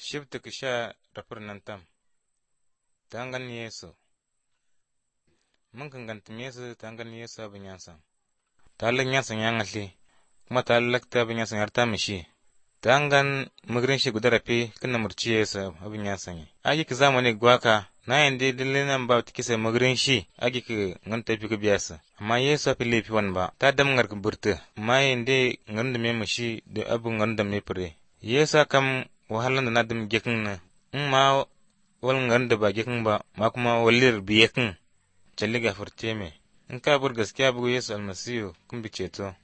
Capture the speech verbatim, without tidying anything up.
Shibta kisha rafir nan tam. Tangan Yesu. Mun kan gantum Yesu tangan Yesu abin yansan. Talin yansan yangashi kuma talakta abin yansan yarta mishi. Tangan mugrin shi gudarafi kana murci Yesu abin yansan. Agi ki zamani gwaka na yande dilinan ba tikisa mugrin shi agi ki ngan tafi ku biyasa. Amma Yesu afi lefi wan ba ta dam ngar burta. Amma yande ngan da me mishi da abu ngan da me fure. Yesu kam wahalan da na dum gekin na in ma wal ngan da ba gekin ba ma kuma walir biyekin jalli gafarce me in ka bur gaskiya bugu Yesu almasihu kun bice to